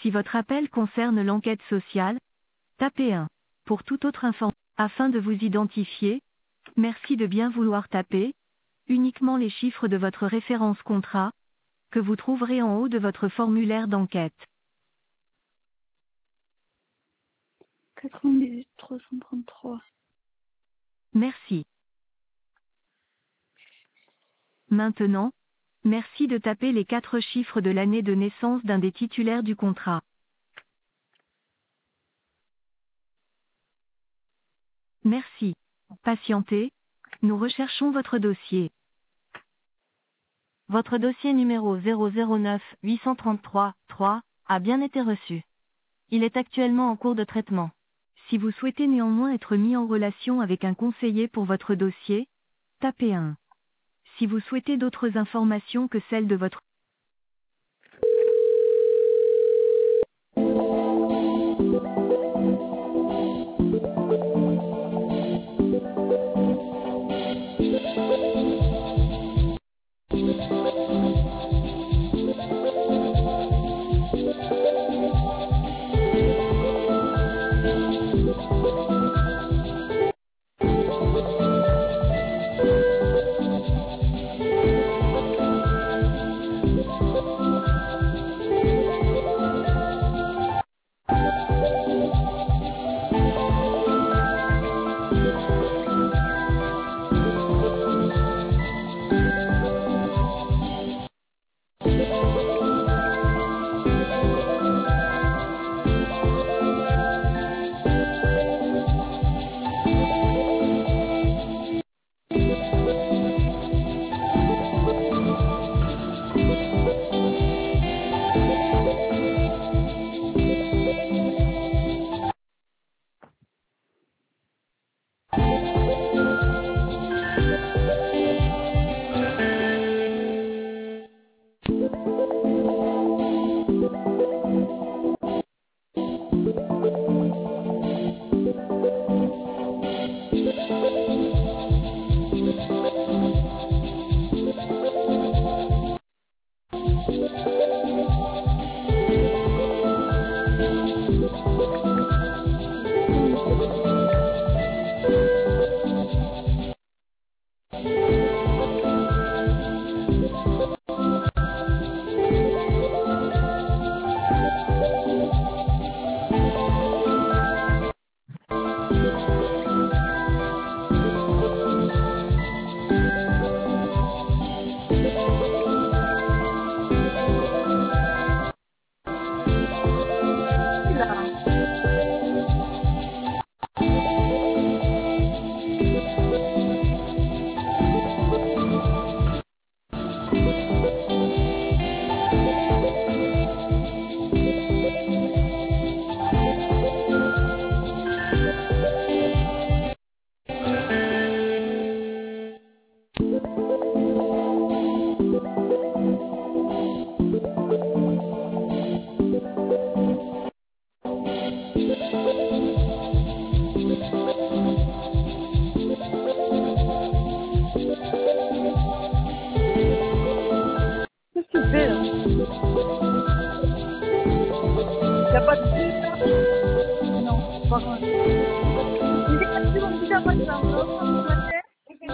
Si votre appel concerne l'enquête sociale, tapez 1. Pour toute autre information, afin de vous identifier, merci de bien vouloir taper uniquement les chiffres de votre référence contrat, que vous trouverez en haut de votre formulaire d'enquête. 98 333. Merci. Maintenant, merci de taper les 4 chiffres de l'année de naissance d'un des titulaires du contrat. Merci. Patientez, nous recherchons votre dossier. Votre dossier numéro 009 833 3 a bien été reçu. Il est actuellement en cours de traitement. Si vous souhaitez néanmoins être mis en relation avec un conseiller pour votre dossier, tapez 1. Si vous souhaitez d'autres informations que celles de votre Qu'est-ce que tu fais là? Y'a pas de bruit là? Non, pas grave. Il est parti dans le bidon maintenant, on est en train de se mater.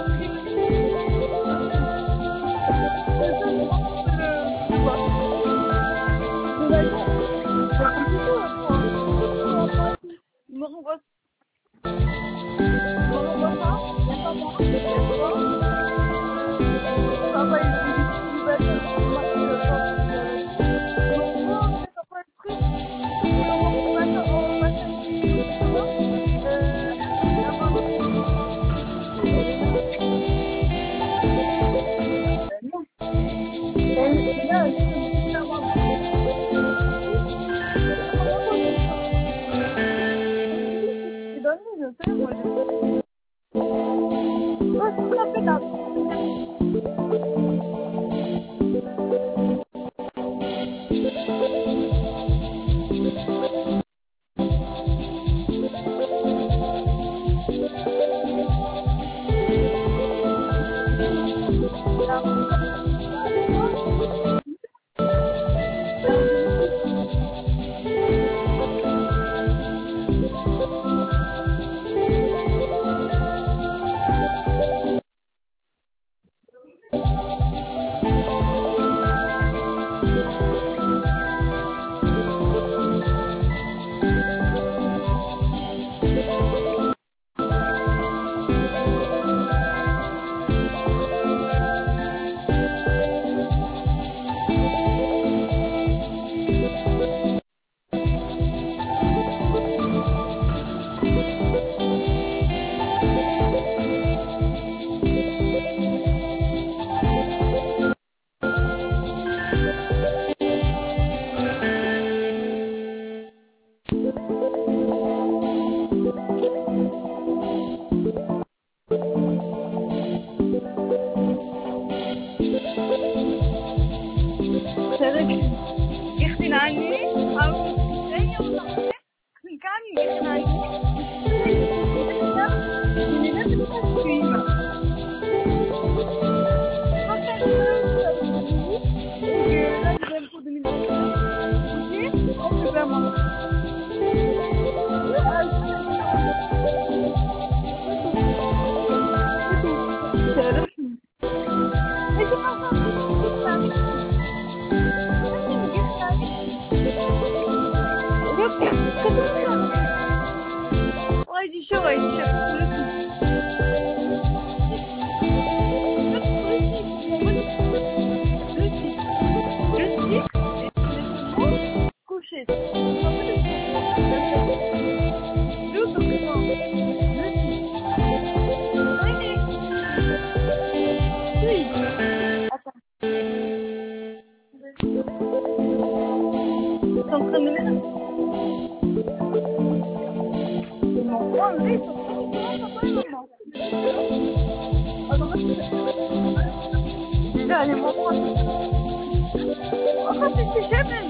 Il me renvoie ça, il n'y a pas moi, il y a toi. Ça va, il va être marqué le temps. Ça peut être pris. On va faire sûr, ouais, il cherche le coucher. Déjà, les moments. Oh, c'est jamais.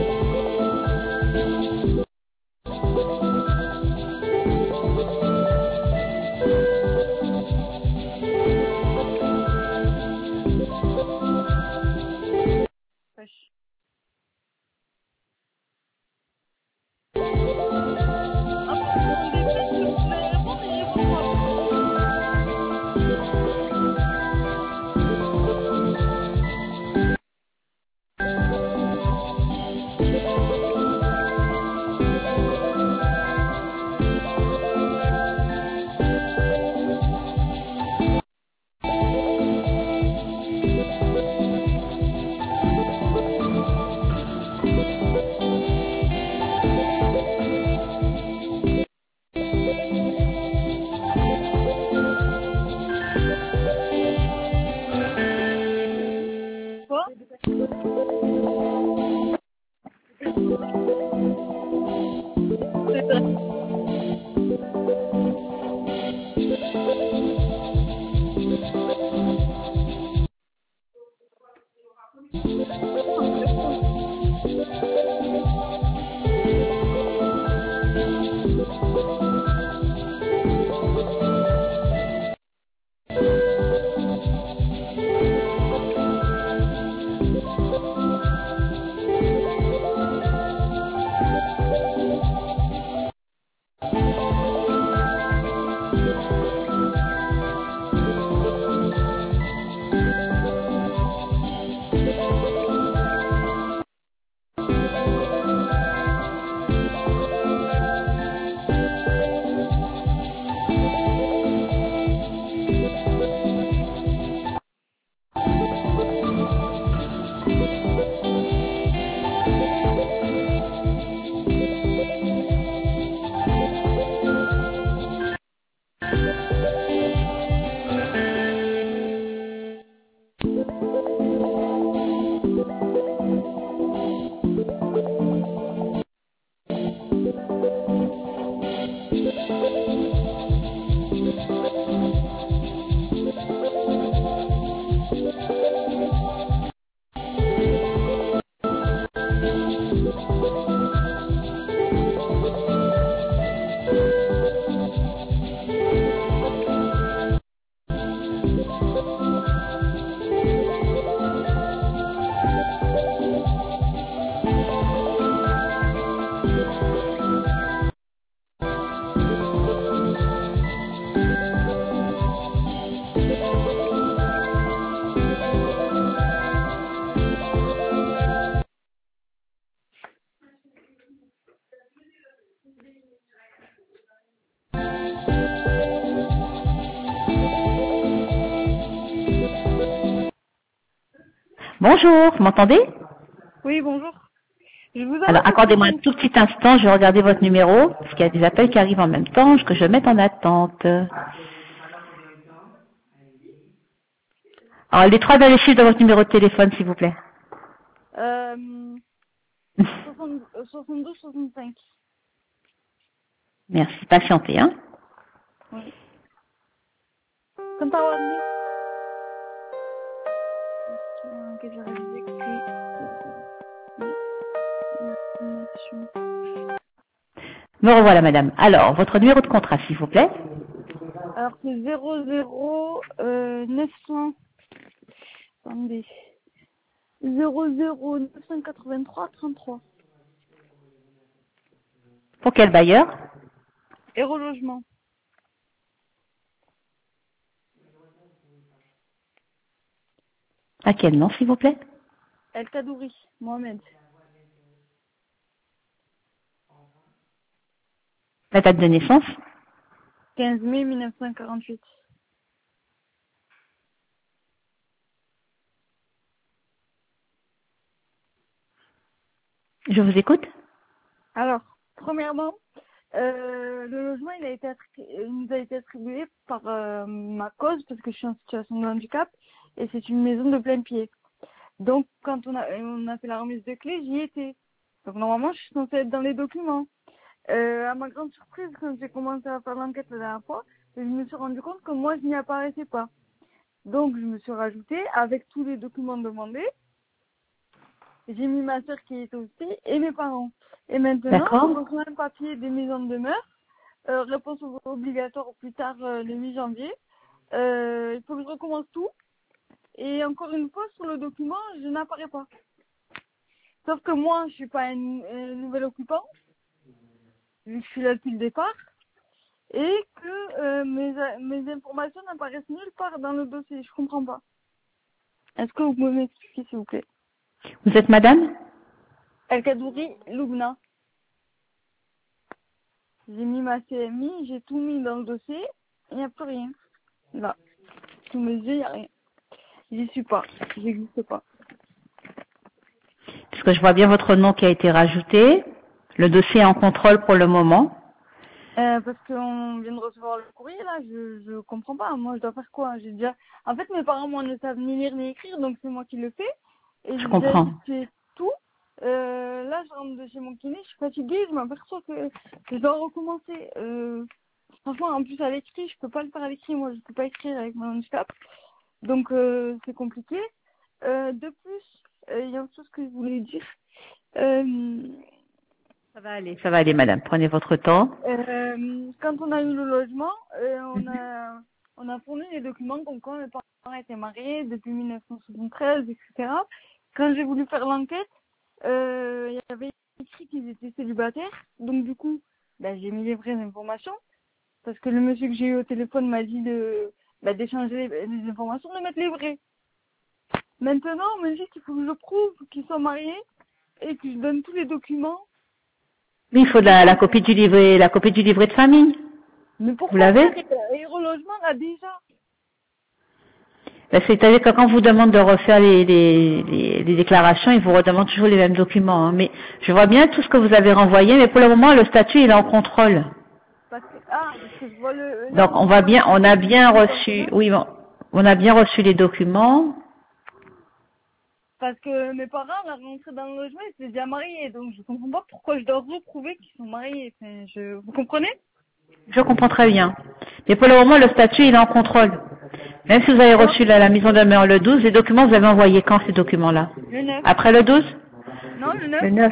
Bonjour, vous m'entendez? Oui, bonjour. Je vous Alors, accordez-moi un tout petit instant, je vais regarder votre numéro, parce qu'il y a des appels qui arrivent en même temps, que je mette en attente. Alors, les trois derniers chiffres de votre numéro de téléphone, s'il vous plaît. 62, 65. Merci, patientez, hein. Oui. Comme par hasard. Que j'ai réalisé que Me revoilà, madame. Alors, votre numéro de contrat, s'il vous plaît. alors c'est 00 900. Attendez. 00 983 33. Pour quel bailleur? Héros Logement. À quel nom, s'il vous plaît? El Kadouri, Mohamed. La date de naissance? 15 mai 1948. Je vous écoute. Alors, premièrement, le logement, il nous a été attribué par ma cause, parce que je suis en situation de handicap, et c'est une maison de plein pied. Donc, quand on a fait la remise de clés, j'y étais. Donc, normalement, je suis censée être dans les documents. À ma grande surprise, quand j'ai commencé à faire l'enquête la dernière fois, je me suis rendu compte que moi, je n'y apparaissais pas. Donc, je me suis rajoutée avec tous les documents demandés. J'ai mis ma soeur qui est aussi et mes parents. Et maintenant, D'accord. je reçois un papier des maisons de demeure. Réponse obligatoire au plus tard le 8 janvier. Il faut que je recommence tout. Et encore une fois, sur le document, je n'apparais pas. Sauf que moi, je suis pas un nouvel occupant, vu que je suis là depuis le départ. Et que mes informations n'apparaissent nulle part dans le dossier. Je comprends pas. Est-ce que vous pouvez m'expliquer, s'il vous plaît? Vous êtes madame? El Kadouri Loubna. J'ai mis ma CMI, j'ai tout mis dans le dossier, il n'y a plus rien. Là, sous mes yeux, il n'y a rien. J'y suis pas, j'existe pas. Parce que je vois bien votre nom qui a été rajouté. Le dossier est en contrôle pour le moment. Parce qu'on vient de recevoir le courrier, là, je comprends pas. Moi, je dois faire quoi? J'ai déjà... En fait, mes parents, moi, ne savent ni lire ni écrire, donc c'est moi qui le fais. Et Je j'ai déjà comprends. effectué tout. Là, je rentre de chez mon kiné, je suis fatiguée, je m'aperçois que je dois recommencer. Franchement, en plus, à l'écrit, je peux pas le faire à l'écrit. Moi, je peux pas écrire avec mon handicap. Donc, c'est compliqué. De plus, il y a autre chose que je voulais dire. Ça va aller, madame. Prenez votre temps. Quand on a eu le logement, on a fourni les documents comme quoi mes parents étaient mariés depuis 1973, etc. Quand j'ai voulu faire l'enquête, il y avait écrit qu'ils étaient célibataires. Donc du coup, j'ai mis les vraies informations. Parce que le monsieur que j'ai eu au téléphone m'a dit d'échanger les informations, de mettre les vraies. Maintenant, on me dit qu'il faut que je prouve qu'ils sont mariés et que je donne tous les documents. Mais il faut la copie du livret de famille. Mais pourquoi Vous l'avez? Aérologement l'a déjà. C'est-à-dire que quand on vous demande de refaire les déclarations, ils vous redemandent toujours les mêmes documents. Hein. Mais je vois bien tout ce que vous avez renvoyé, mais pour le moment, le statut il est en contrôle. Parce que je vois Donc on a bien reçu, oui, bon, on a bien reçu les documents. Parce que mes parents, à la rentrée dans le logement, ils étaient déjà mariés, donc je comprends pas pourquoi je dois reprouver qu'ils sont mariés. Vous comprenez? Je comprends très bien. Mais pour le moment, le statut il est en contrôle. Même si vous avez reçu la mise en demeure le 12, les documents, vous avez envoyé quand ces documents-là? Le 9. Après le 12? Non, le 9. Le 9.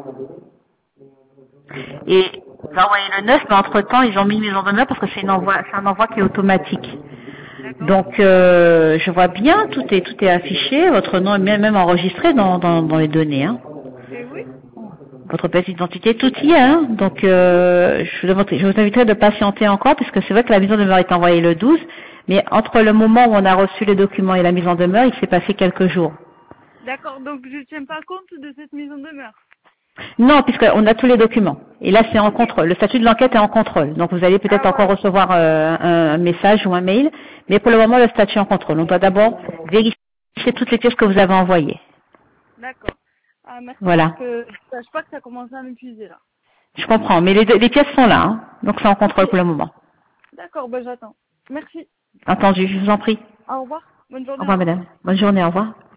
Et vous avez envoyé le 9, mais entre-temps, ils ont mis mise en demeure parce que c'est un envoi qui est automatique. Donc, je vois bien, tout est affiché, votre nom est même enregistré dans les données. Hein. Eh oui. Votre pièce d'identité, tout y est. Hein. Donc, je vous inviterai de patienter encore, puisque c'est vrai que la mise en demeure est envoyée le 12, mais entre le moment où on a reçu les documents et la mise en demeure, il s'est passé quelques jours. D'accord, donc je ne tiens pas compte de cette mise en demeure. Non, puisqu'on a tous les documents. Et là, c'est en contrôle. Le statut de l'enquête est en contrôle. Donc, vous allez peut-être encore recevoir un message ou un mail. Mais pour le moment, le statut est en contrôle. On doit d'abord vérifier toutes les pièces que vous avez envoyées. D'accord. Ah, merci. Voilà. Parce que je ne sache pas que ça commence à m'épuiser, là. Je comprends. Mais les pièces sont là. Hein. Donc, c'est en contrôle pour le moment. D'accord, j'attends. Merci. Entendu. Je vous en prie. Au revoir. Bonne journée. Au revoir, madame. Bonne journée. Au revoir.